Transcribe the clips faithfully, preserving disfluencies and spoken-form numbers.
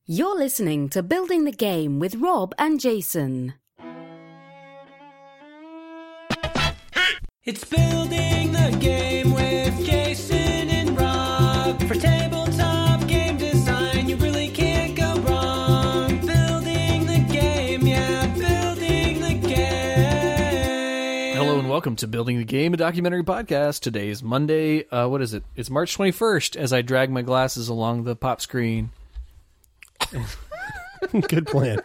You're listening to Building the Game with Rob and Jason. It's Building the Game with Jason and Rob. For tabletop game design, you really can't go wrong. Building the game, yeah, building the game. Hello and welcome to Building the Game, a documentary podcast. Today is Monday, uh, what is it? It's March twenty-first as I drag my glasses along the pop screen. Good plan.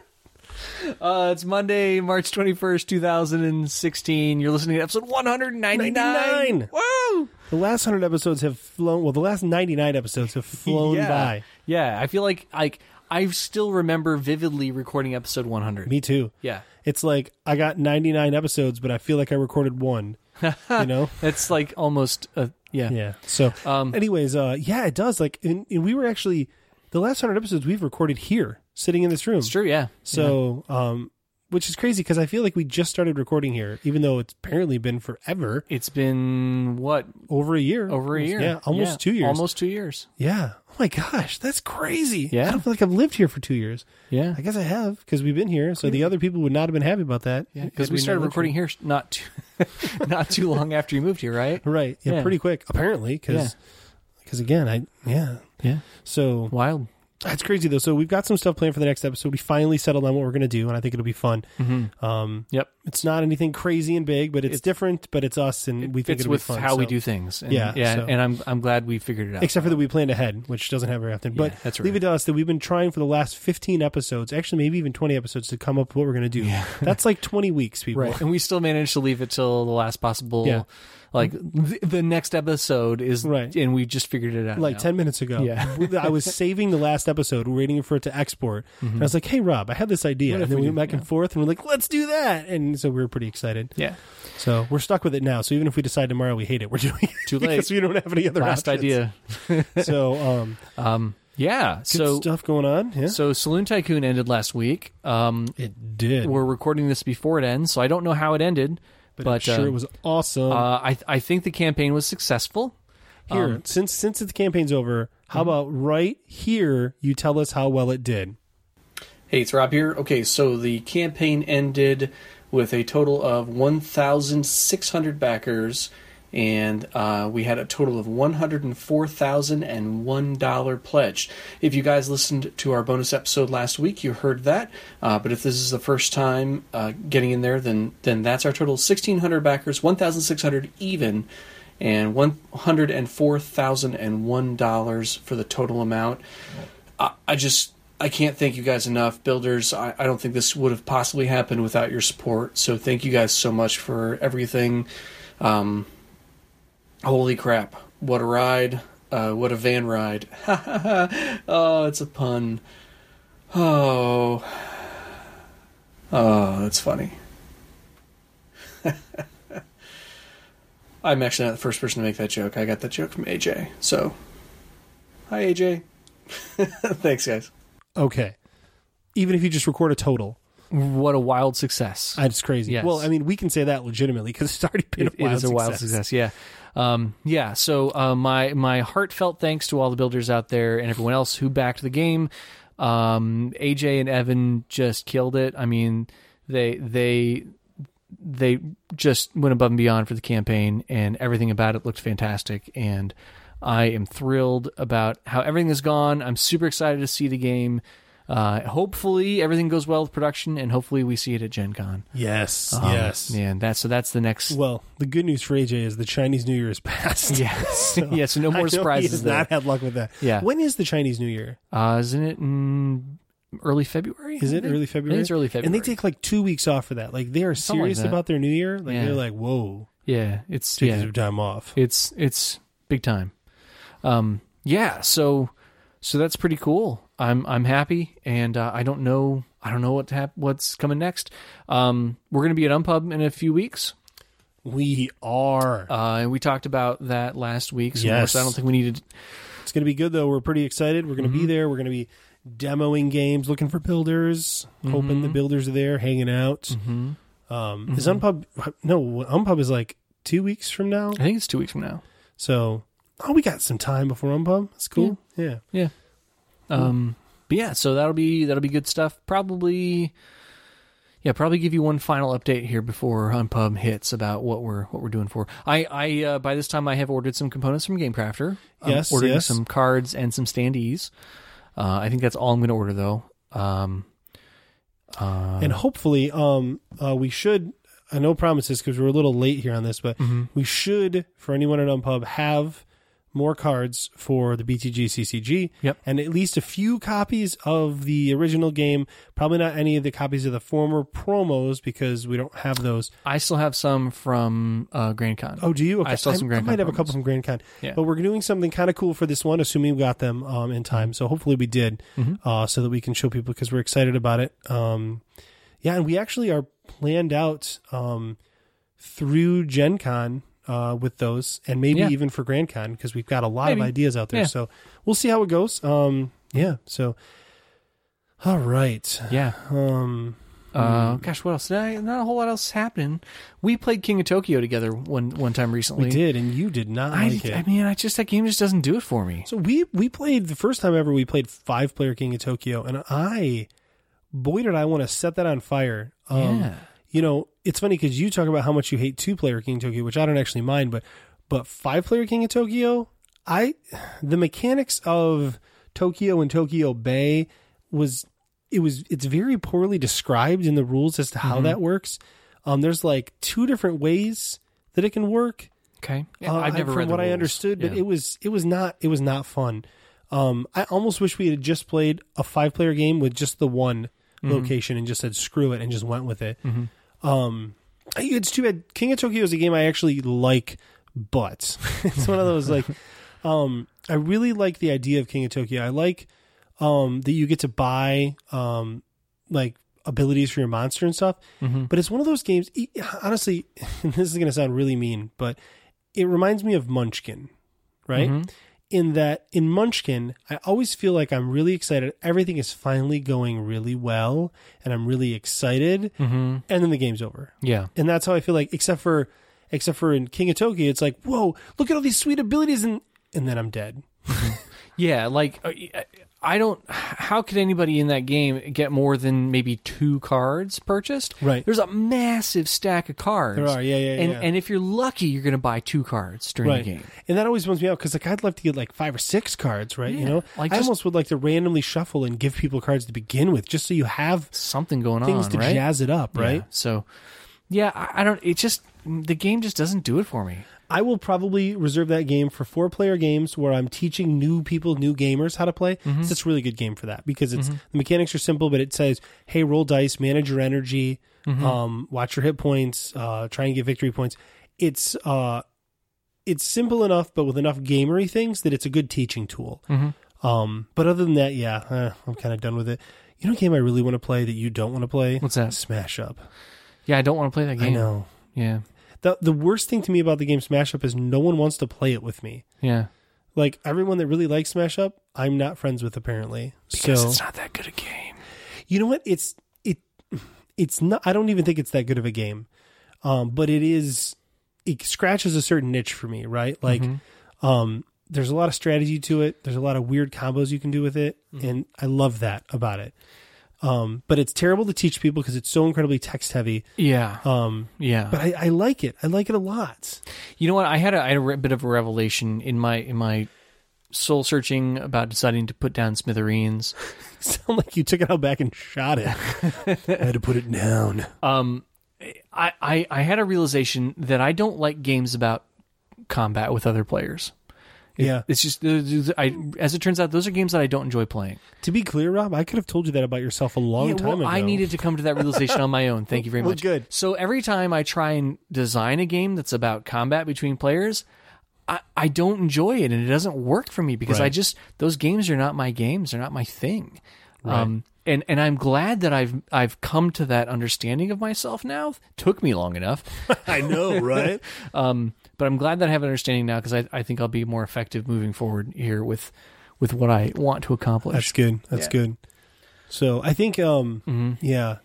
Uh, it's Monday, March twenty-first, two thousand sixteen. You're listening to episode one ninety-nine. ninety-nine. Whoa! The last one hundred episodes have flown, well, the last ninety-nine episodes have flown yeah. by. Yeah, I feel like like I still remember vividly recording episode one hundred. Me too. Yeah. It's like I got ninety-nine episodes, but I feel like I recorded one. You know? It's like almost, a, yeah. Yeah. So, Um, anyways, uh, yeah, it does. Like, and, and we were actually, the last one hundred episodes we've recorded here, sitting in this room. It's true, yeah. So, yeah. um, which is crazy because I feel like we just started recording here, even though it's apparently been forever. It's been, what? Over a year. Over a year. Yeah, almost yeah, two years. Almost two years. Yeah. Oh my gosh, that's crazy. Yeah. I don't feel like I've lived here for two years. Yeah. I guess I have because we've been here. So the other people would not have been happy about that. Yeah, because had we started not lived recording here not too, not too long after you moved here, right? Right. Yeah, Yeah. pretty quick, apparently, because because again, I yeah. Yeah. So Wild. that's crazy though. So we've got some stuff planned for the next episode. We finally settled on what we're going to do, and I think it'll be fun. Mm-hmm. Um, Yep. It's not anything crazy and big, but it's, It's- we but it's us, and we think Fits it'll with be fun. how we so- do things. And, Yeah, Yeah. so- And I'm I'm glad we figured it out. Except for that we planned ahead, which doesn't happen very often. But Yeah, that's right. leave it to us that we've been trying for the last fifteen episodes, actually maybe even twenty episodes, to come up with what we're going to do. Yeah. That's like twenty weeks, people. Right. And we still managed to leave it till the last possible. Yeah. Like the, the next episode is Right. and we just figured it out. Like now. ten minutes ago. Yeah. I was saving the last episode, waiting for it to export. And I was like, hey, Rob, I had this idea. What And if then we we do- went back and yeah. forth, and we're like, let's do that. And so we were pretty excited. Yeah. So we're stuck with it now. So even if we decide tomorrow we hate it, we're doing it. Too late. Because we don't have any other Last options. idea. So, um, Um. Yeah. good So stuff going on. Yeah. so Saloon Tycoon ended last week. Um. It did. We're recording this before it ends, so I don't know how it ended. but But, I'm sure uh, it was awesome. Uh, I I think the campaign was successful. Here, Um, since since the campaign's over, how about right here you tell us how well it did? Hey, it's Rob here. Okay, so the campaign ended with a total of one thousand six hundred backers, and uh, we had a total of one hundred four thousand one dollars pledged. If you guys listened to our bonus episode last week, you heard that. Uh, but if this is the first time uh, getting in there, then then that's our total: sixteen hundred backers, one thousand six hundred even, and one hundred four thousand one dollars for the total amount. I, I just... I can't thank you guys enough. Builders, I, I don't think this would have possibly happened without your support. So thank you guys so much for everything. Um, holy crap. What a ride. Uh, what a van ride. Oh, it's a pun. Oh. Oh, that's funny. I'm actually not the first person to make that joke. I got that joke from A J. So, hi, A J. Thanks, guys. Okay. Even if you just record a total. What a wild success. That's crazy. Yes. Well, I mean, we can say that legitimately because it's already been It, a wild it is a success. wild success, yeah. Um, yeah, so uh, my my heartfelt thanks to all the builders out there and everyone else who backed the game. Um, A J and Evan just killed it. I mean, they they they just went above and beyond for the campaign, and everything about it looked fantastic. And I am thrilled about how everything has gone. I'm super excited to see the game. Uh, hopefully everything goes well with production, and hopefully we see it at Gen Con. Yes. Um, yes. Man, that's so that's the next. Well, the good news for A J is the Chinese New Year is past. Yes. Yeah, so no more I know surprises He has there. not had luck with that. Yeah. When is the Chinese New Year? Uh, isn't it in early February? Is I it think? early February? I think it's early February. And they take like two weeks off for that. Like they are Something like serious that. about their New Year. Like Yeah. they're like, whoa, yeah, it's take yeah, some time off. it's it's big time. Um, yeah, so so that's pretty cool. I'm I'm happy, and uh, I don't know I don't know what to hap- what's coming next. Um, we're gonna be at Unpub in a few weeks. We are. Uh, and we talked about that last week. So Yes. I don't think we needed. It's going to be good though. We're pretty excited. We're going to Mm-hmm. be there. We're going to be demoing games, looking for builders, hoping Mm-hmm. the builders are there, hanging out. Um, Is Unpub? No, Unpub is like two weeks from now. I think it's two weeks from now. So, oh, we got some time before Unpub. That's cool. Yeah. Yeah. Um, but yeah, so that'll be that'll be good stuff. Probably, yeah, probably give you one final update here before Unpub hits about what we're what we're doing for. I I uh, by this time I have ordered some components from GameCrafter. I'm Yes, ordering yes. some cards and some standees. Uh, I think that's all I'm going to order though. Um, uh, And hopefully, um, uh, we should. I know promises because we're a little late here on this, but Mm-hmm. we should, for anyone at Unpub, have more cards for the B T G C C G. Yep. And at least a few copies of the original game. Probably not any of the copies of the former promos because we don't have those. I still have some from uh, Grand Con. Oh, do you? Okay. I still have some I, Grand I might Con have a couple promos. from Grand Con. Yeah. But we're doing something kind of cool for this one, assuming we got them um, in time. So hopefully we did, Mm-hmm. uh, so that we can show people because we're excited about it. Um, yeah, and we actually are planned out um, through Gen Con uh, with those, and maybe Yeah. even for Grand Con because we've got a lot Maybe. of ideas out there. Yeah. So we'll see how it goes. Um, yeah. So, all right. Yeah. Um, Uh, gosh, what else? Not not a whole lot else happening. We played King of Tokyo together one one time recently. we did, and you did not I, like it. I mean, I just that game just doesn't do it for me. So we we played the first time ever. We played five player King of Tokyo, and I, boy, did I want to set that on fire. Um, Yeah. You know, it's funny because you talk about how much you hate two player King of Tokyo, which I don't actually mind, but but five player King of Tokyo, I the mechanics of Tokyo and Tokyo Bay was it was it's very poorly described in the rules as to how that works. Um, there's like two different ways that it can work. Okay, yeah, Uh, I've I- never from read the what I rules. understood, but Yeah. it was it was not it was not fun. Um, I almost wish we had just played a five player game with just the one Mm-hmm. location and just said screw it and just went with it. Um, it's too bad. King of Tokyo is a game I actually like, but it's one of those like um, I really like the idea of King of Tokyo. I like um, that you get to buy um, like abilities for your monster and stuff. Mm-hmm. But it's one of those games. e- Honestly, and this is going to sound really mean, but it reminds me of Munchkin, right? Mm-hmm. In that, in Munchkin, I always feel like I'm really excited. Everything is finally going really well, and I'm really excited. Mm-hmm. And then the game's over, Yeah. and that's how I feel like. Except for, except for in King of Tokyo, it's like, whoa, look at all these sweet abilities, and and then I'm dead. Yeah, like uh, I don't. How could anybody in that game get more than maybe two cards purchased? Right. There's a massive stack of cards. There are, yeah, yeah, and yeah. and if you're lucky, you're going to buy two cards during Right, the game. and that always bums me out because like I'd love to get like five or six cards, right? You Yeah, know, like I just- almost would like to randomly shuffle and give people cards to begin with, just so you have Something going things on, to right? jazz it up, right? Yeah. So, yeah, I, I don't. It just the game just doesn't do it for me. I will probably reserve that game for four player games where I'm teaching new people, new gamers how to play. Mm-hmm. So it's a really good game for that because it's the mechanics are simple, but it says, hey, roll dice, manage your energy, Mm-hmm. um, watch your hit points, uh, try and get victory points. It's uh, it's simple enough, but with enough gamery things that it's a good teaching tool. Mm-hmm. Um, but other than that, yeah, uh, I'm kind of done with it. You know, a game I really want to play that you don't want to play? What's that? Smash Up. Yeah, I don't want to play that game. I know. Yeah, The the worst thing to me about the game Smash Up is no one wants to play it with me. yeah. Like everyone that really likes Smash Up, I'm not friends with apparently. Because so it's not that good a game. you know what? It's it it's not. I don't even think it's that good of a game. Um, but it is. It scratches a certain niche for me, right? Like, Mm-hmm. um, there's a lot of strategy to it. There's a lot of weird combos you can do with it, Mm-hmm. and I love that about it. Um, but it's terrible to teach people because it's so incredibly text heavy. Yeah, Um, yeah. but I, I like it. I like it a lot. You know what? I had a, I had a re- bit of a revelation in my in my soul searching about deciding to put down Smithereens. Sound like you took it out back and shot it. I had to put it down. Um, I, I I had a realization that I don't like games about combat with other players. It- Yeah. it's just I. As it turns out, those are games that I don't enjoy playing. To be clear, Rob, I could have told you that about yourself a long Yeah, time well, ago. I needed to come to that realization on my own. Thank you very Well, much. good. So every time I try and design a game that's about combat between players, I, I don't enjoy it, and it doesn't work for me because I Right. just those games are not my games. They're not my thing. Um, and and I'm glad that I've I've come to that understanding of myself now. Took me long enough. I know, right? Um, but I'm glad that I have an understanding now because I, I think I'll be more effective moving forward here with with what I want to accomplish. That's good. That's Yeah. good. So I think, um, Mhm. yeah,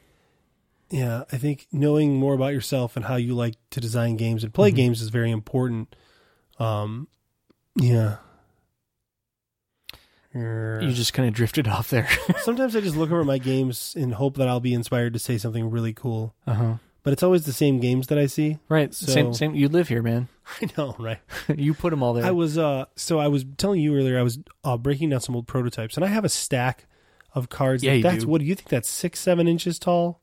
yeah, I think knowing more about yourself and how you like to design games and play Mhm. games is very important. Um, yeah. You just kind of drifted off there. Sometimes I just look over my games and hope that I'll be inspired to say something really cool. Uh huh. But it's always the same games that I see. Right. So- Same. Same. You live here, man. I know, right? You put them all there. I was uh so I was telling you earlier I was uh, breaking down some old prototypes, and I have a stack of cards. Yeah, that, you that's do. what do you think? That's six, seven inches tall.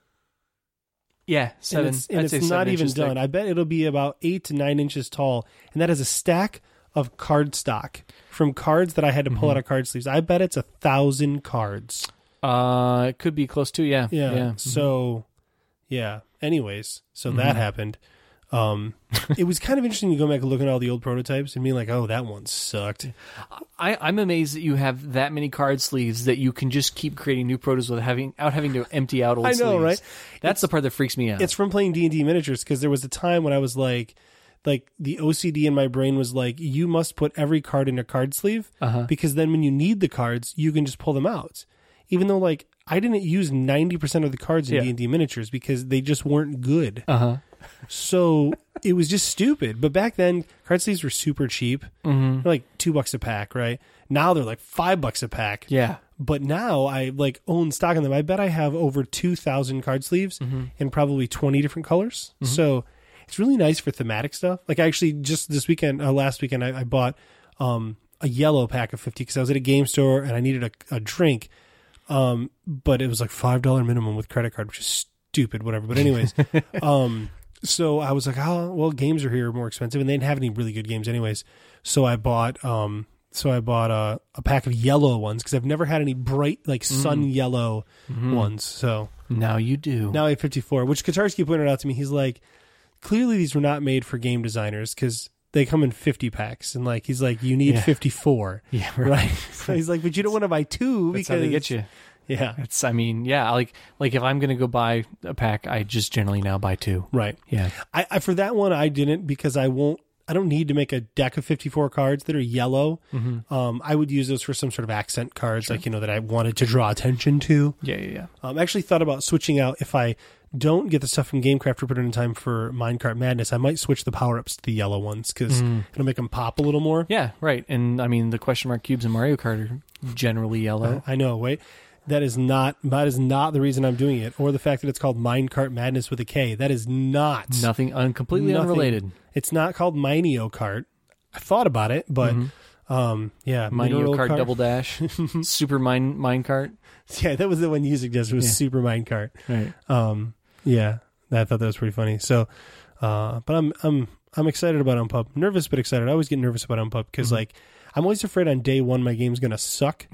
yeah. Seven. and it's, and I'd it's say not seven even inches thick. done. I bet it'll be about eight to nine inches tall, and that is a stack of card stock from cards that I had to pull Mm-hmm. out of card sleeves. I bet it's a thousand cards. Uh, it could be close to. Yeah. Yeah. Yeah. So, yeah. Anyways, so Mm-hmm. that happened. Um, it was kind of interesting to go back and look at all the old prototypes and be like, "Oh, that one sucked." I, I'm amazed that you have that many card sleeves that you can just keep creating new protos without having out having to empty out old I know, sleeves. right? That's the part that freaks me out. It's from playing D and D miniatures, because there was a time when I was like, like the O C D in my brain was like, you must put every card in a card sleeve, Uh-huh. because then when you need the cards, you can just pull them out. Even though like I didn't use ninety percent of the cards in Yeah. D and D miniatures because they just weren't good. uh huh. So it was just stupid. But back then, card sleeves were super cheap. Mm-hmm. They're like two bucks a pack, right? Now they're like five bucks a pack. Yeah. But now I like own stock in them. I bet I have over two thousand card sleeves in probably twenty different colors. So it's really nice for thematic stuff. Like I actually just this weekend, uh, last weekend, I, I bought um, a yellow pack of fifty because I was at a game store and I needed a, a drink. Um, but it was like five dollars minimum with credit card, which is stupid, whatever. But anyways, um, so I was like, oh, well, games are here more expensive, and they didn't have any really good games anyways. So I bought, um, so I bought a, a pack of yellow ones because I've never had any bright, like sun yellow ones. So Now you do. now I have fifty-four, which Katarski pointed out to me. He's like, clearly these were not made for game designers because they come in fifty packs, and like he's like, you need Yeah. fifty-four, Yeah. Right. right? So he's like, but you don't want to buy two That's because how they get you. Yeah, It's. I mean, yeah. Like, like if I'm gonna go buy a pack, I just generally now buy two. right. Yeah. I, I for that one I didn't because I won't. I don't need to make a deck of fifty-four cards that are yellow. Mm-hmm. Um, I would use those for some sort of accent cards, like you know that I wanted to draw attention to. Yeah. Yeah. Yeah. Um, I actually thought about switching out if I don't get the stuff from GameCraft or put it in time for Minecart Madness. I might switch the power ups to the yellow ones because it'll make them pop a little more. Yeah. Right. And I mean, the question mark cubes in Mario Kart are generally yellow. I know. Wait, that is not that is not the reason I'm doing it, or the fact that it's called Minecart Madness with a K. That is not Nothing. Un- completely nothing. unrelated. It's not called Mineo Kart. I thought about it, but um, yeah, Mineo Mineral Kart Double Dash, Super Mine Mine Kart. Yeah, that was the one you suggested. Was Yeah. Super Minecart. Right. Um, yeah, I thought that was pretty funny. So, uh, but I'm I'm I'm excited about Unpub. Nervous but excited. I always get nervous about Unpub because like I'm always afraid on day one my game's gonna suck.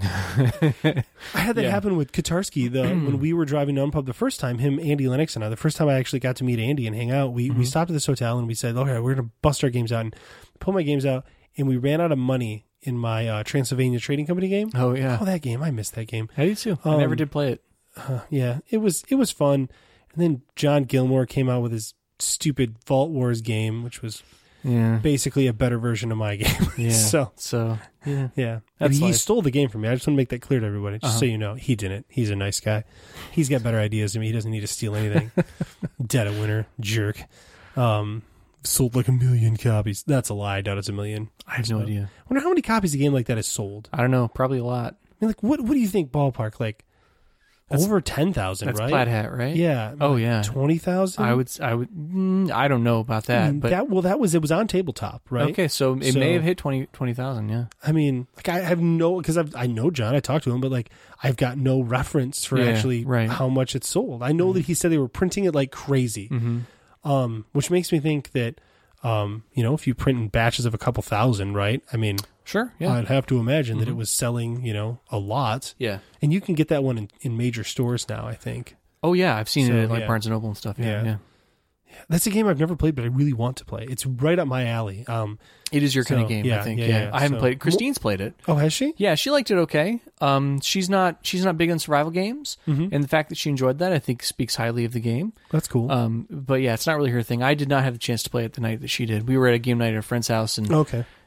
I had that Yeah. happen with Katarski the when we were driving to Unpub the first time. Him, Andy Lennox, and I. The first time I actually got to meet Andy and hang out, we we stopped at this hotel and we said, okay, we're gonna bust our games out and pull my games out, and we ran out of money in my uh, Transylvania Trading Company game. Oh yeah. Oh, that game! I missed that game. I do too. I never Um, did play it. Uh, yeah, it was it was fun. And then John Gilmore came out with his stupid Vault Wars game, which was Yeah. basically a better version of my game. Yeah. so So yeah. yeah, That's he life. stole the game from me. I just want to make that clear to everybody, just so Uh-huh. you know, he didn't. He's a nice guy. He's got better ideas than me. He doesn't need to steal anything. Dead of winter, jerk. Um, sold like a million copies. That's a lie. I doubt it's a million. I have no So- idea. I wonder how many copies a game like that is sold. I don't know. Probably a lot. I mean, like, what what do you think ballpark? Like That's- over ten thousand, That's right? Plaid Hat, right? Yeah. Oh yeah. Twenty thousand. I would. I would. Mm, I don't know about that, but that well, that was it was on tabletop, right? okay. So it So- may have hit twenty twenty thousand. Yeah. I mean, like I have no because I I know John. I talked to him, but like I've got no reference for Yeah, actually right. how much it's sold. I know that he said they were printing it like crazy, Mm-hmm. um, which makes me think that um, you know, if you print in batches of a couple thousand, right? I mean, Sure. Yeah. I'd have to imagine that it Mhm. was selling, you know, a lot. yeah. And you can get that one in, in major stores now, I think. Oh yeah. I've seen So, it at like yeah. Barnes and Noble and stuff. Yeah. Yeah. Yeah. That's a game I've never played, but I really want to play. It's right up my alley. Um, It is your kind So, of game. yeah, I think. yeah, Yeah. yeah. I haven't So- played it. Christine's played it. oh, has she? Yeah, she liked it okay. Um, she's not she's not big on survival games, Mhm. and the fact that she enjoyed that, I think, speaks highly of the game. That's cool. Um, but yeah, it's not really her thing. I did not have the chance to play it the night that she did. We were at a game night at a friend's house, and okay.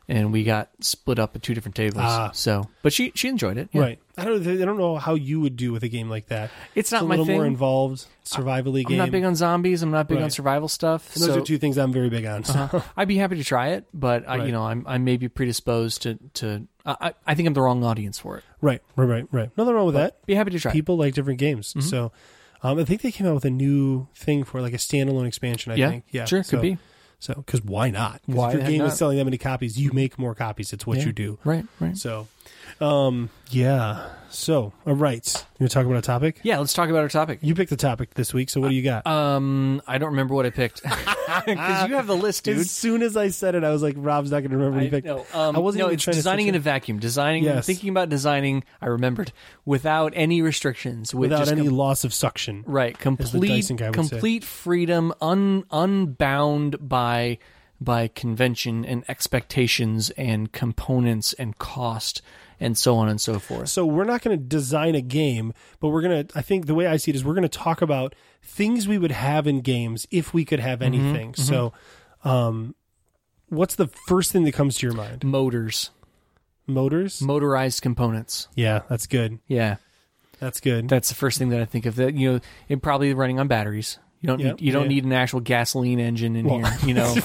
and we got split up at two different tables. Ah. So, but she she enjoyed it. Yeah. Right. I don't. I don't know how you would do with a game like that. It's not a my little thing. more involved, survivally I'm game. not big on zombies. I'm not big on Right. survival stuff. And those so are two things I'm very big on. So. uh, I'd be happy to try it, but I, Right. you know, I'm I may be predisposed to to. I I think I'm the wrong audience for it. Right. Right. Right. Right. Nothing wrong with that. Be happy to try. it. People like different games. Mm-hmm. So, um, I think they came out with a new thing for like a standalone expansion. I Yeah, think. Yeah. sure, so, could be. So, because why not? 'Cause Why if your the heck game is not? selling that many copies, you make more copies. It's what Yeah. you do. Right. Right. So, um, yeah. So, all right. You want to talk about a topic? Yeah. Let's talk about our topic. You picked the topic this week. So, what do you got? Um, I don't remember what I picked because you have the list, dude. As soon as I said it, I was like, Rob's not going to remember what he I, picked. no, um, I wasn't no, even it's trying to designing switch in a it. vacuum. Designing, Yes. thinking about designing. I remembered without any restrictions, with without just any com- loss of suction. right, the complete, Dyson guy would say. complete freedom, un, unbound by by convention and expectations and components and cost and so on and so forth. So we're not going to design a game, but we're going to, I think the way I see it is we're going to talk about things we would have in games if we could have anything. So, um, what's the first thing that comes to your mind? Motors, Motors? motorized components. Yeah, that's good. Yeah, That's good. that's the first thing that I think of. That you know, it probably running on batteries. You don't Yep, need, you don't yeah. need an actual gasoline engine in Well- here. You know,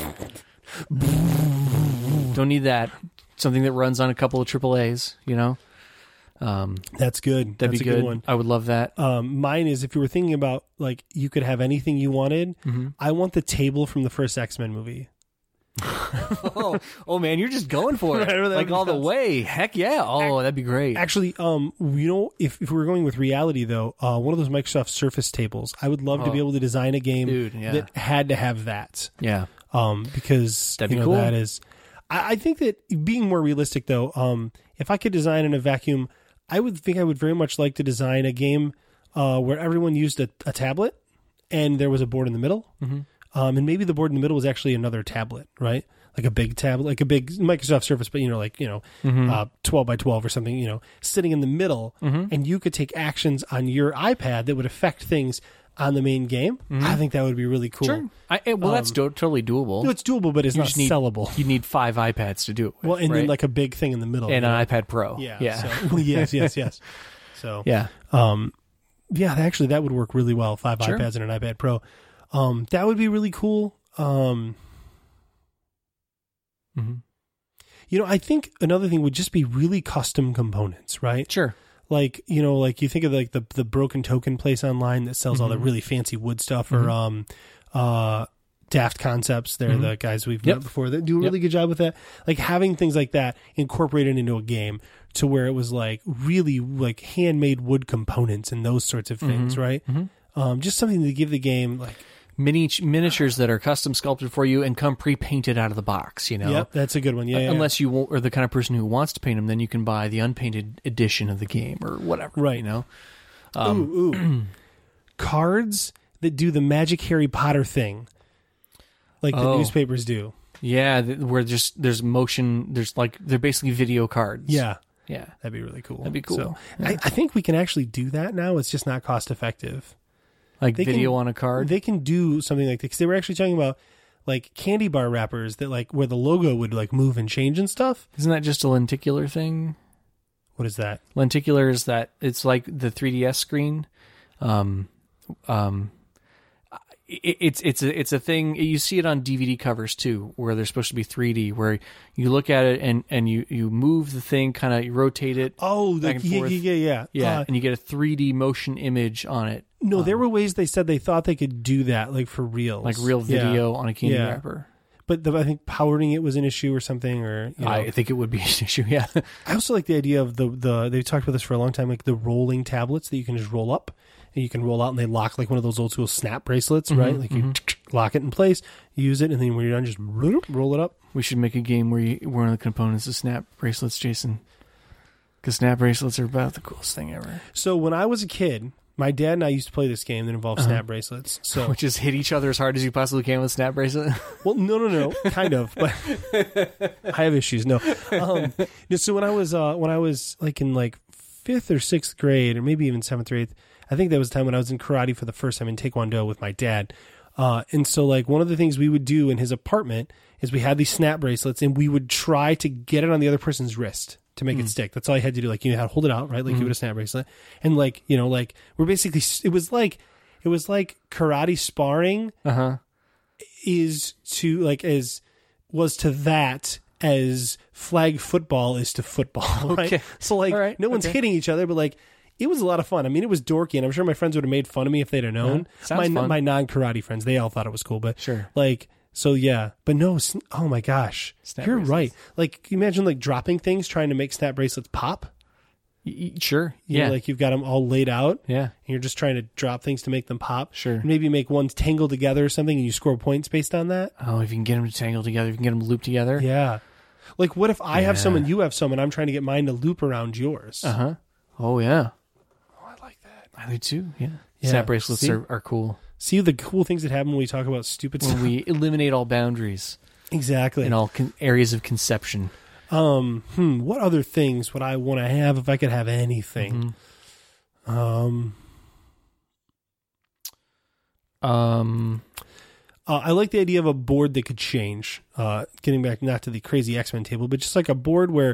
don't need that. Something that runs on a couple of triple A's. You know, um, That's good. that'd that's be a good, good. one. I would love that. Um, mine is if you were thinking about like you could have anything you wanted, I want the table from the first X-Men movie. oh, oh man, you're just going for it, Right, that like would all be the nuts. way. Heck yeah! Oh, that'd be great. Actually, um, you know, if, if we were going with reality though, uh, one of those Microsoft Surface tables, I would love to be Oh. able to design a game Dude, yeah. that had to have that. Yeah, Um, because That'd you be know, cool. that is, I, I think that being more realistic though, um, if I could design in a vacuum, I would think I would very much like to design a game, uh, where everyone used a, a tablet and there was a board in the middle. Mm-hmm. Um, and maybe the board in the middle was actually another tablet, right? Like a big tablet, like a big Microsoft Surface, but you know, like, you know, Mm-hmm. uh, twelve by twelve or something, you know, sitting in the middle, and you could take actions on your iPad that would affect things on the main game. I think that would be really cool. sure. I, eh, well, that's do- totally doable. No, it's doable, but it's You not just need- sellable. You need five iPads to do it. With, Well, and right? then like a big thing in the middle. and you know? an iPad Pro. Yeah. yeah, So, yes, yes, yes. So, yeah. um, yeah, actually, that would work really well. Five Sure. iPads and an iPad Pro. Um, that would be really cool. Um, hmm you know, I think another thing would just be really custom components, right? Sure. Like, you know, like you think of like the the Broken Token place online that sells all the really fancy wood stuff, or um, uh, Daft Concepts. They're the guys we've Yep. met before that do a really good job with that. Like having things like that incorporated into a game to where it was like really like handmade wood components and those sorts of things, right? Um, just something to give the game like. Mini miniatures that are custom sculpted for you and come pre-painted out of the box. You know. Yep, that's a good one. Yeah, yeah, yeah. Unless you won't, or the kind of person who wants to paint them, then you can buy the unpainted edition of the game or whatever. Right. You know. ooh, ooh. Cards that do the Magic Harry Potter thing, like the Oh. newspapers do. Yeah, th- where just there's motion. There's like they're basically video cards. Yeah, Yeah. that'd be really cool. That'd be cool. So, I, I think we can actually do that now. It's just not cost effective. Like They video can- on a card. They can do something like that because they were actually talking about like candy bar wrappers that like where the logo would like move and change and stuff. Isn't that just a lenticular thing? What is that? Lenticular is that it's like the three D S screen. Um, um, it, it's it's a it's a thing. You see it on D V D covers too, where they're supposed to be three D. Where you look at it and, and you, you move the thing, kind of rotate it. Oh, the, back and yeah, forth. yeah, yeah, yeah. Yeah, Uh, and you get a three D motion image on it, no, there were ways they said they thought they could do that, like for reals, like real Yeah. video on a candy Yeah. wrapper. But the, I think powering it was an issue or something, or you know. I think it would be an issue. Yeah, I also like the idea of the the they talked about this for a long time, like the rolling tablets that you can just roll up and you can roll out and they lock like one of those old school snap bracelets, right? Like you lock it in place, use it, and then when you're done, just roll it up. we should make a game where you, one of the components is snap bracelets, Jason. Because snap bracelets are about the coolest thing ever. So when I was a kid, my dad and I used to play this game that involved snap bracelets. So Which is hit each other as hard as you possibly can with snap bracelet. well, no, no, no, kind of, but I have issues. No, um, no, so when I was uh, when I was like in like fifth or sixth grade, or maybe even seventh or eighth, I think that was the time when I was in karate for the first time in Taekwondo with my dad. Uh, and so like one of the things we would do in his apartment is we had these snap bracelets and we would try to get it on the other person's wrist to make Mm. it stick. That's all you had to do. Like you had to hold it out, right? Like you would a snap bracelet. And like, you know, like we're basically, it was like, it was like karate sparring Uh-huh. is to like, as was to that as flag football is to football, right? Okay. So like All right. no one's Okay. hitting each other, but like, it was a lot of fun. I mean, it was dorky, and I'm sure my friends would have made fun of me if they'd have known. Uh-huh. Sounds my fun. my non karate friends, they all thought it was cool, but Sure. like, so yeah, but no, sn- oh my gosh, Snap you're bracelets. right. Like, can you imagine like dropping things trying to make snap bracelets pop? Y- y- sure. You Yeah. know, like you've got them all laid out, yeah. and you're just trying to drop things to make them pop. Sure. Maybe make ones tangle together or something, and you score points based on that. Oh, if you can get them to tangle together, if you can get them to loop together. Yeah. Like, what if I have Yeah. some and you have some, and I'm trying to get mine to loop around yours? Uh huh. Oh yeah. Oh, I like that. I do too. Yeah. Yeah. Snap bracelets See? are, are cool. See the cool things that happen when we talk about stupid When stuff. we eliminate all boundaries Exactly. in all con- areas of conception. Um, hmm, what other things would I want to have if I could have anything? Mm-hmm. Um, Um. uh, I like the idea of a board that could change. Uh, getting back not to the crazy X-Men table, but just like a board where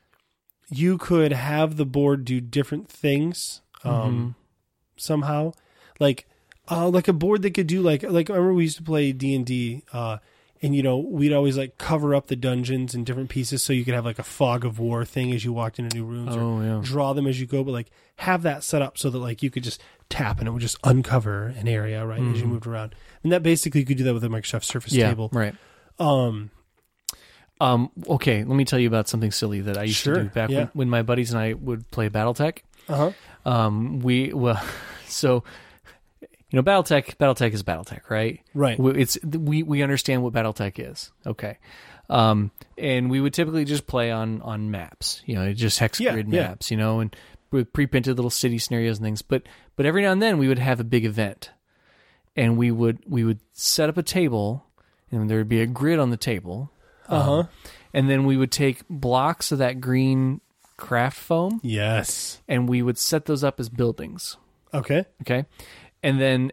you could have the board do different things. Um, Mm-hmm. somehow, like, uh, like a board that could do like, like I remember we used to play D and D, uh, and you know, we'd always like cover up the dungeons in different pieces so you could have like a fog of war thing as you walked into new rooms, Oh, or yeah. draw them as you go, but like have that set up so that like you could just tap and it would just uncover an area, right, as you moved around. And that basically you could do that with a Microsoft Surface Mm-hmm. Yeah. table. Right. Um, Um. Okay. Let me tell you about something silly that I used Sure, to do back yeah. when, when my buddies and I would play BattleTech. uh-huh. Um. We well, so you know, BattleTech. BattleTech is BattleTech, right? Right. We- It's we we understand what BattleTech is. Okay. Um. And we would typically just play on on maps. You know, just hex Yeah, grid yeah. maps. You know, and with pre-printed little city scenarios and things. But but every now and then we would have a big event, and we would we would set up a table, and there would be a grid on the table. Uh-huh. Um, and then we would take blocks of that green craft foam, Yes. and we would set those up as buildings. Okay. Okay. And then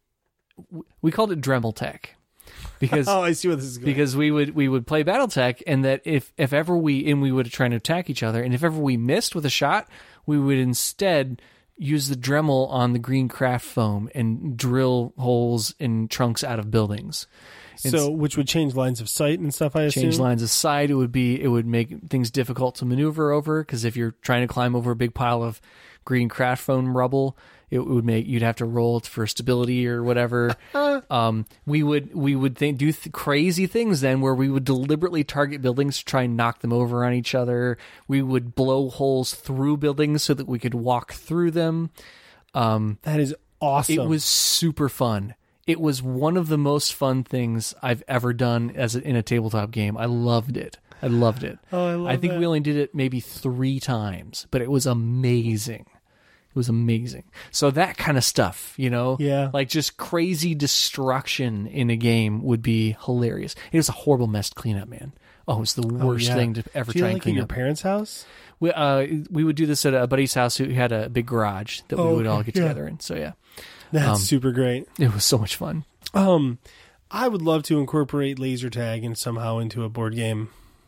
w- we called it Dremel Tech because Oh, I see where this is going. because we would we would play BattleTech, and that if if ever we and we would try to attack each other, and if ever we missed with a shot, we would instead use the Dremel on the green craft foam and drill holes in trunks out of buildings. so, which would change lines of sight and stuff, I assume? Change lines of sight. It would be it would make things difficult to maneuver over, because if you're trying to climb over a big pile of green craft foam rubble, it would make you'd have to roll for stability or whatever. um, we would we would think, do th- crazy things then, where we would deliberately target buildings to try and knock them over on each other. We would blow holes through buildings so that we could walk through them. Um, That is awesome. it was super fun. It was one of the most fun things I've ever done as a, in a tabletop game. I loved it. I loved it. Oh, I love I think that. we only did it maybe three times, but it was amazing. It was amazing. So that kind of stuff, you know, Yeah. like just crazy destruction in a game would be hilarious. It was a horrible mess to clean up, man. Oh, it was the Oh, worst yeah. thing to ever Do you try and like at clean your up. parents' house? We, uh, we would do this at a buddy's house who had a big garage that we Oh, would all okay. get Yeah. together in. So yeah, That's Um, super great. it was so much fun. Um, I would love to incorporate laser tag and somehow into a board game.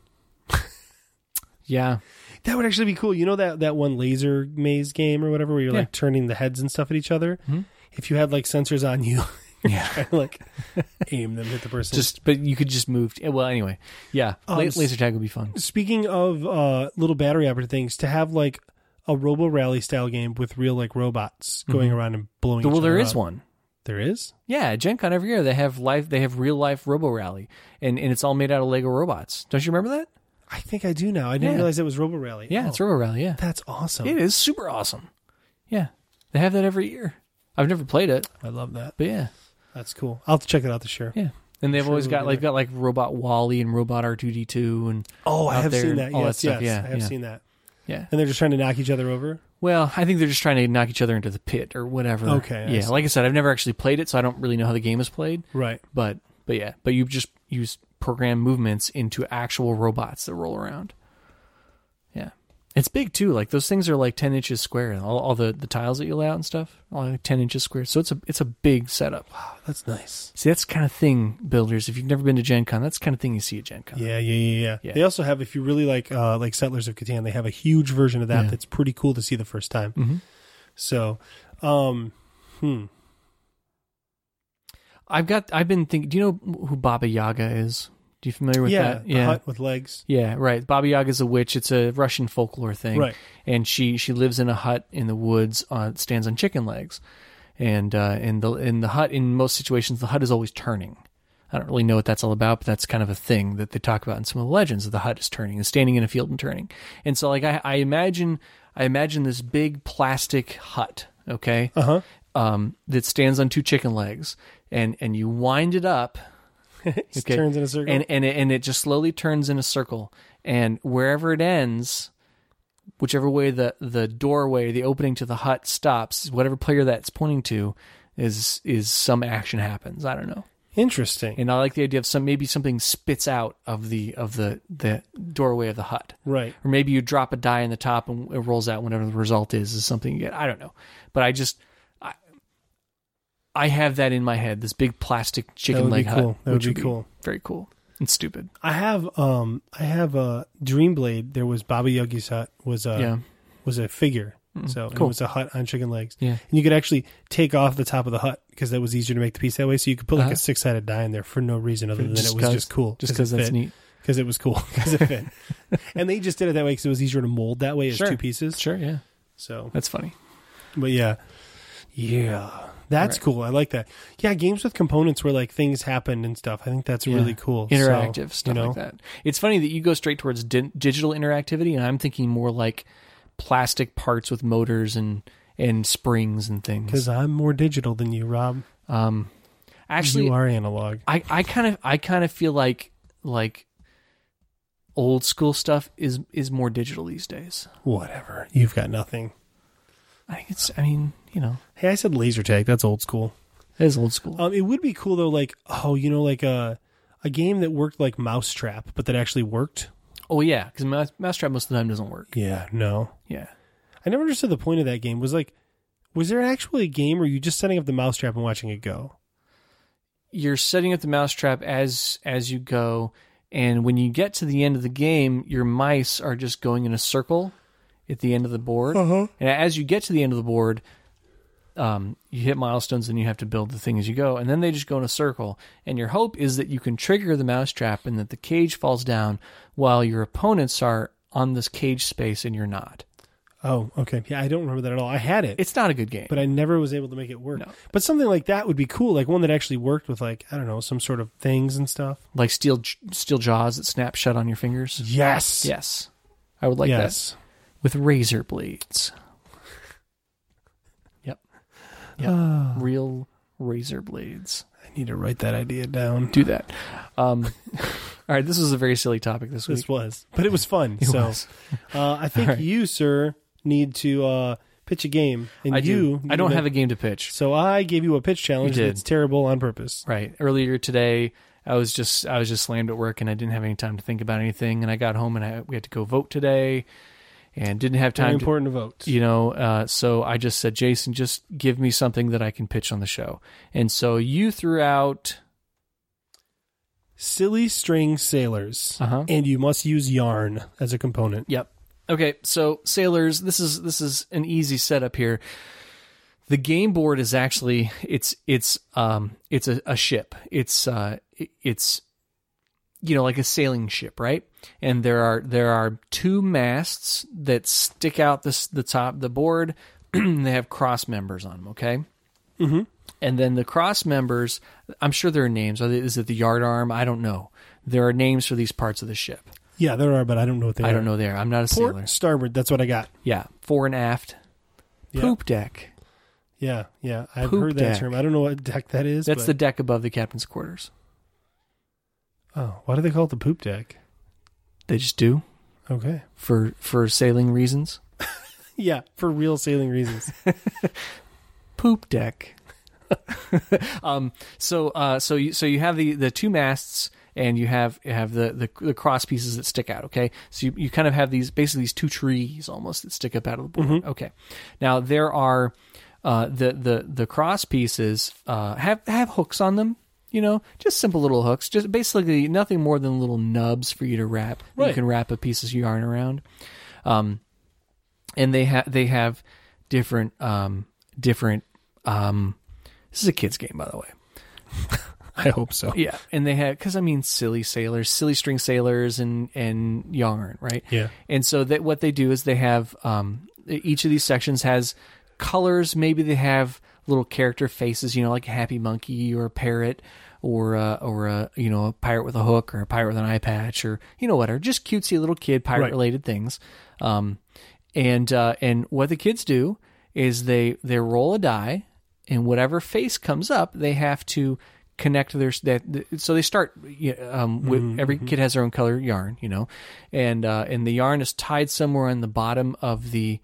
Yeah. That would actually be cool. You know that, that one laser maze game or whatever where you're Yeah. like turning the heads and stuff at each other? Mhm. If you had like sensors on you, Yeah. trying to like aim them, hit the person. Just, but you could just move. Well, anyway, yeah, Um, La- laser tag would be fun. Speaking of uh, little battery operated things, to have like a Robo Rally style game with real like robots going around and blowing. Well, each there other is up. one. There is. Yeah, at Gen Con every year they have live. They have real life Robo Rally, and and it's all made out of Lego robots. Don't you remember that? I think I do now. I didn't Yeah. realize it was Robo Rally. Yeah, Oh, it's Robo Rally. Yeah, that's awesome. it is super awesome. Yeah, they have that every year. I've never played it, I love that. but yeah, That's cool. I'll have to check it out this year. yeah. And they've Sure always we'll got do like that. got like Robot Wally and Robot R two D two and Oh, I out have there seen and that. all Yes, that stuff. yes, Yeah, I have yeah. seen that. yeah. And they're just trying to knock each other over. Well, I think they're just trying to knock each other into the pit or whatever. Okay, I Yeah, see. like I said, I've never actually played it, so I don't really know how the game is played. Right. But but yeah, but you just use program movements into actual robots that roll around. Yeah. It's big too. Like those things are like ten inches square. All, all the, the tiles that you lay out and stuff, all like ten inches square. So it's a it's a big setup. Wow, that's nice. See, that's the kind of thing, builders. If you've never been to Gen Con, that's the kind of thing you see at Gen Con. Yeah, yeah, yeah, yeah. Yeah. They also have, if you really like uh, like Settlers of Catan, they have a huge version of that Yeah. that's pretty cool to see the first time. Mm-hmm. So, um, hmm. I've got. I've been thinking. Do you know who Baba Yaga is? Do you familiar with yeah, that? the hut with legs. Yeah, right. Baba Yaga is a witch. It's a Russian folklore thing. Right. And she, she lives in a hut in the woods, uh, stands on chicken legs. And uh, in the in the hut, in most situations, the hut is always turning. I don't really know what that's all about, but that's kind of a thing that they talk about in some of the legends, that the hut is turning, and standing in a field and turning. And so like I, I imagine I imagine this big plastic hut, okay? Uh-huh. Um, that stands on two chicken legs, and, and you wind it up. It Okay. turns in a circle. And and it, and it just slowly turns in a circle, and wherever it ends, whichever way the, the doorway, the opening to the hut stops, whatever player that's pointing to, is is some action happens. I don't know. Interesting. And I like the idea of some maybe something spits out of the of the, the doorway of the hut, Right. or maybe you drop a die in the top and it rolls out. Whatever the result is, is something you get. I don't know, but I just. I have that in my head, this big plastic chicken That would leg be hut. cool. That would which be cool. Very cool and stupid. I have um I have a Dreamblade. There was Baba Yogi's hut was a Yeah. was a figure. So cool. it was a hut on chicken legs. Yeah. And you could actually take off the top of the hut because that was easier to make the piece that way. So you could put like Uh-huh. a six sided die in there for no reason other than Just it was 'cause- just cool. Just because that's neat. Because it was cool. Because it fit. And they just did it that way because it was easier to mold that way as Sure. two pieces. Sure, yeah. So, That's funny. but yeah, yeah, that's Right. cool. I like that. Yeah, games with components where like things happen and stuff. I think that's Yeah. really cool. Interactive So, stuff you know, like that. It's funny that you go straight towards di- digital interactivity, and I'm thinking more like plastic parts with motors and and springs and things. Because I'm more digital than you, Rob. Um, actually, you are analog. I I kind of I kind of feel like like old school stuff is is more digital these days. Whatever. You've got nothing. I think it's. I mean, you know, Hey, I said laser tag. That's old school. it is old school. Um, it would be cool though. Like, oh, you know, like a a game that worked like Mousetrap, but that actually worked. oh yeah, because mouse, Mousetrap most of the time doesn't work. Yeah. No. Yeah. I never understood the point of that game. Was like, was there actually a game, or are you just setting up the mousetrap and watching it go? You're setting up the mousetrap as as you go, and when you get to the end of the game, your mice are just going in a circle at the end of the board. Uh-huh. And as you get to the end of the board, um, you hit milestones, and you have to build the thing as you go, and then they just go in a circle. And your hope is that you can trigger the mousetrap and that the cage falls down while your opponents are on this cage space and you're not. Oh, okay. Yeah, I don't remember that at all. I had it, It's not a good game. but I never was able to make it work. No. But something like that would be cool, like one that actually worked with, like, I don't know, some sort of things and stuff. Like steel steel jaws that snap shut on your fingers. Yes. Yes. I would like that. yes. With razor blades. Yep. Yep. Real razor blades. I need to write that idea down. Do that. Um, all right, this was a very silly topic this week. This was, but it was fun. It so, was. Uh, I think All right. you, sir, need to uh, pitch a game, and I you. do. I don't have a game to pitch. So I gave you a pitch challenge You did. that's terrible on purpose. Right. Earlier today, I was just I was just slammed at work and I didn't have any time to think about anything. And I got home and I, we had to go vote today, and didn't have Very time. To, important to vote. you know, uh, so I just said, Jason, just give me something that I can pitch on the show. And so you threw out. Silly string sailors, Uh-huh. and you must use yarn as a component. Yep. Okay, so sailors, this is this is an easy setup here. The game board is actually it's it's um it's a, a ship. It's uh it- it's you know like a sailing ship, right? And there are there are two masts that stick out this the top the board. They have cross members on them. Okay. Mm-hmm. And then the cross members, I'm sure there are names. Are they, is it the yard arm? I don't know. There are names for these parts of the ship. Yeah, there are, but I don't know what they are. I don't know there. I'm not a Port, sailor. starboard, that's what I got. Yeah, fore and aft. Yeah. Poop deck. Yeah, yeah. I've Poop heard that deck. term. I don't know what deck that is. That's but- the deck above the captain's quarters. Oh, why do they call it the poop deck? They just do Okay. for for sailing reasons. Yeah, for real sailing reasons. Poop deck. um. So uh. So you so you have the the two masts, and you have you have the, the the cross pieces that stick out. Okay, so you, you kind of have these basically these two trees almost that stick up out of the board. Mm-hmm. Okay, now there are uh, the the the cross pieces uh, have have hooks on them. You know, just simple little hooks, just basically nothing more than little nubs for you to wrap. Right. You can wrap a piece of yarn around, um, and they have they have different um, different. Um, this is a kid's game, by the way. I hope so. Yeah, and they have because I mean, silly sailors, silly string sailors, and and yarn, right? Yeah. And so that what they do is they have um, each of these sections has colors. Maybe they have little character faces, you know, like a happy monkey or a parrot, or a, or a you know a pirate with a hook or a pirate with an eye patch, or you know whatever, just cutesy little kid pirate related things. Um, and uh, and what the kids do is they they roll a die, and whatever face comes up, they have to connect their that. So they start um, with Mm-hmm, every kid has their own color yarn, you know, and uh, and the yarn is tied somewhere on the bottom of the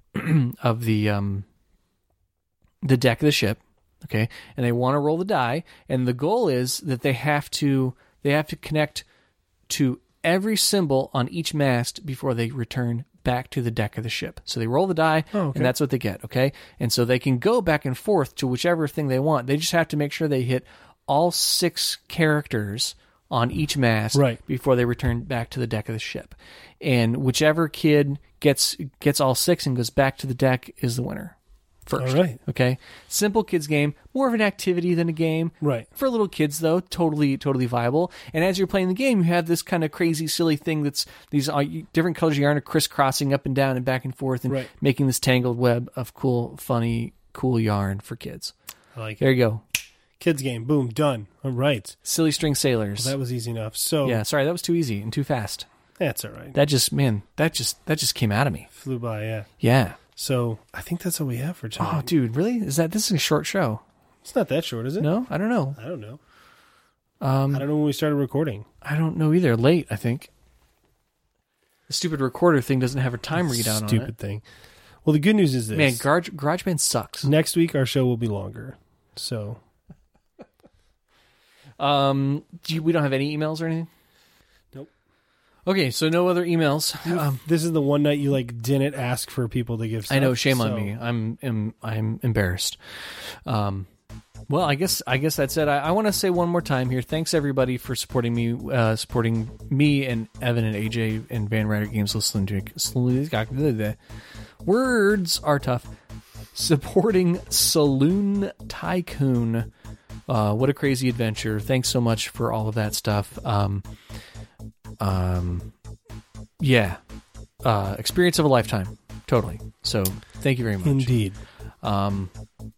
of the um. the deck of the ship, okay, and they want to roll the die, and the goal is that they have to they have to connect to every symbol on each mast before they return back to the deck of the ship. So they roll the die, Oh, okay. and that's what they get, okay? And so they can go back and forth to whichever thing they want. They just have to make sure they hit all six characters on each mast Right. before they return back to the deck of the ship. And whichever kid gets gets all six and goes back to the deck is the winner. First. All right. Okay. Simple kids game, more of an activity than a game. Right. For little kids though, totally, totally viable. And as you're playing the game, you have this kind of crazy, silly thing that's these uh, different colors of yarn are crisscrossing up and down and back and forth and Right. making this tangled web of cool, funny, cool yarn for kids. I like it. There you go. Kids game. Boom. Done. All right. Silly string sailors. That was easy enough. So yeah, sorry, that was too easy and too fast. that's all right. That just, man, that just that just came out of me. Flew by. Yeah. Yeah. So I think that's all we have for tonight. Oh, dude, really? Is that this is a short show? It's not that short, is it? No, I don't know. I don't know. Um, I don't know when we started recording. I don't know either. Late, I think. The stupid recorder thing doesn't have a time readout on it. Stupid thing. Well, the good news is this. Man, Garage, GarageBand sucks. Next week our show will be longer. So Um, do you, we don't have any emails or anything? Nope. Okay, so no other emails. Um, this is the one night you like didn't ask for people to give stuff. I know, shame so- on me. I'm, am I'm embarrassed. Um, well, I guess I guess that's it. I, I want to say one more time here. Thanks everybody for supporting me, uh, supporting me and Evan and A J and Van Ryder Games. Listening to words are tough. Supporting Saloon Tycoon. Uh, what a crazy adventure. Thanks so much for all of that stuff. Um, um, yeah. Uh, experience of a lifetime. Totally. So thank you very much. Indeed. Um,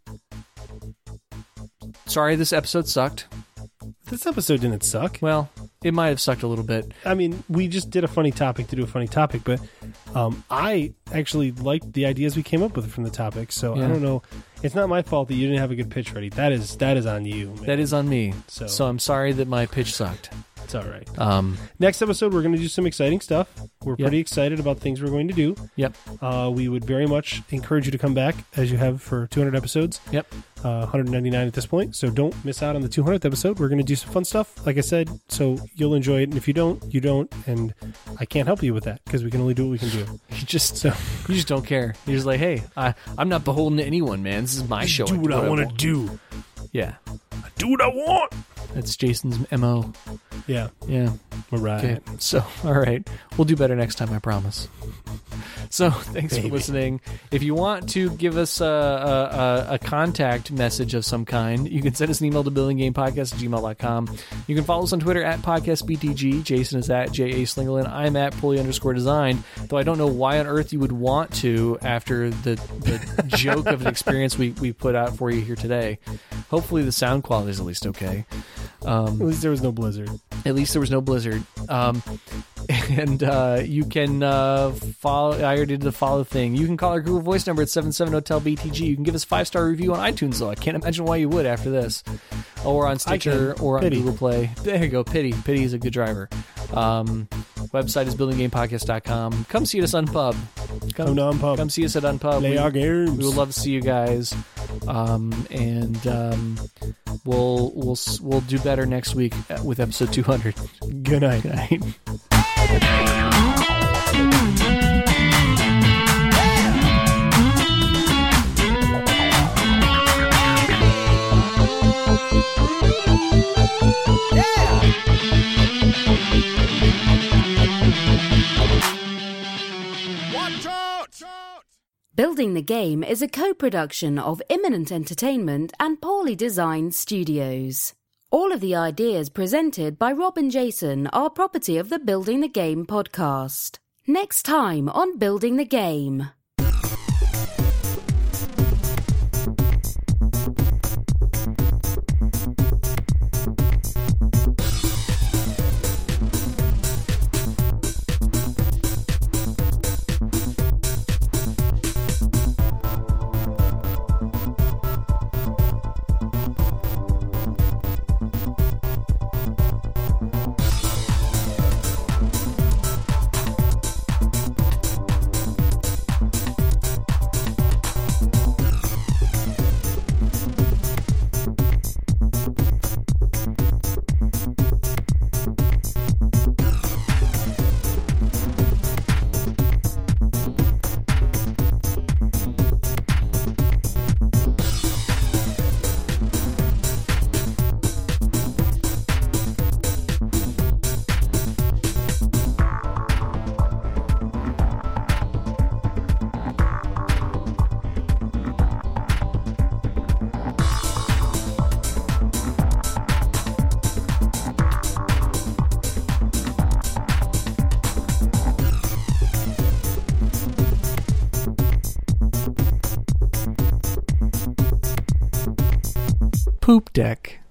sorry this episode sucked. This episode didn't suck. Well, it might have sucked a little bit. I mean, we just did a funny topic to do a funny topic, but um, I actually liked the ideas we came up with from the topic. So Yeah. I don't know. It's not my fault that you didn't have a good pitch ready. That is that is on you, man. That is on me. So- So, I'm sorry that my pitch sucked. It's all right. Um, Next episode, we're going to do some exciting stuff. We're Yep. pretty excited about things we're going to do. yep. Uh, we would very much encourage you to come back as you have for two hundred episodes. Yep. Uh, one hundred ninety-nine at this point. So don't miss out on the two hundredth episode. We're going to do some fun stuff, like I said. So you'll enjoy it. And if you don't, you don't. And I can't help you with that because we can only do what we can do. You just, So you just don't care. You're just like, hey, I, I'm not beholden to anyone, man. This is my show. do what I want to want. do. Yeah. Do what I want. That's Jason's M O. Yeah. Yeah. All right. Okay. So, all right. We'll do better next time, I promise. So, thanks Baby. for listening. If you want to give us a, a, a, a contact message of some kind, you can send us an email to buildinggamepodcast at gmail dot com. You can follow us on Twitter at podcastbtg. Jason is at J A Slingerland. I'm at pulley underscore design, though I don't know why on earth you would want to after the, the joke of an experience we, we put out for you here today. Hopefully the sound quality is at least okay. Um, At least there was no blizzard. At least there was no blizzard. Um, and uh, you can uh, follow. I already did the follow thing. You can call our Google Voice number at seven seven zero T E L B T G. You can give us a five star review on iTunes, though. I can't imagine why you would after this. Or on Stitcher can. or on Pity. Google Play. There you go. Pity. Pity is a good driver. Um, Website is building game podcast dot com. Come see us on Pub. Come to Unpub. Come see us at Unpub. Play we, our games. we would love to see you guys. Um, and um, we'll we'll we'll do better next week with episode two hundred. Good night. Good night. Building the Game is a co-production of Imminent Entertainment and Poorly Designed Studios. All of the ideas presented by Rob and Jason are property of the Building the Game podcast. Next time on Building the Game. Poop deck.